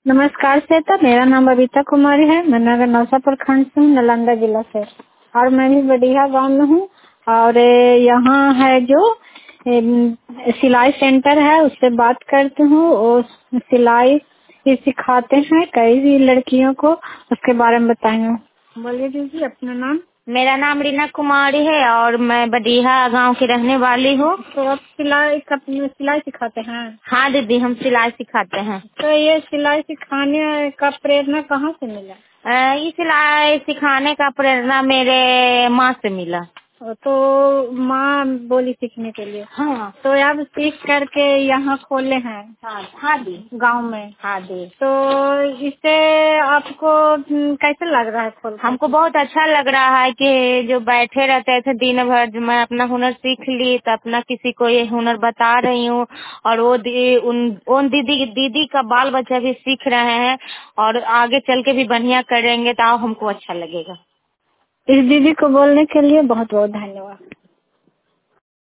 नमस्कार श्वेता, मेरा नाम बबीता कुमारी है। मैं नगर नौसा प्रखंड से हूँ, नालंदा जिला से। और मैं भी बढ़िया गांव में हूँ। और यहाँ है जो सिलाई सेंटर है, उससे बात करती हूँ। और सिलाई सिखाते हैं कई भी लड़कियों को, उसके बारे में बताएंगे। बोलिए दीदी अपना नाम। मेरा नाम रीना कुमारी है और मैं बडीहा गांव की रहने वाली हूँ। तो आप सिलाई सिखाते हैं? हाँ दीदी, हम सिलाई सिखाते हैं। तो ये सिलाई सिखाने का प्रेरणा कहाँ से मिला? ये सिलाई सिखाने का प्रेरणा मेरे माँ से मिला। तो माँ बोली सीखने के लिए। हाँ। तो आप सीख करके यहाँ खोले हैं? हाँ दी। गांव में? हाँ दी। तो इससे आपको कैसे लग रहा है खोल? हमको बहुत अच्छा लग रहा है कि जो बैठे रहते थे दिन भर, मैं अपना हुनर सीख ली तो अपना किसी को ये हुनर बता रही हूँ। और वो उन दीदी का बाल बच्चा भी सीख रहे हैं और आगे चल के भी बढ़िया करेंगे तो हमको अच्छा लगेगा। इस दीदी को बोलने के लिए बहुत बहुत धन्यवाद।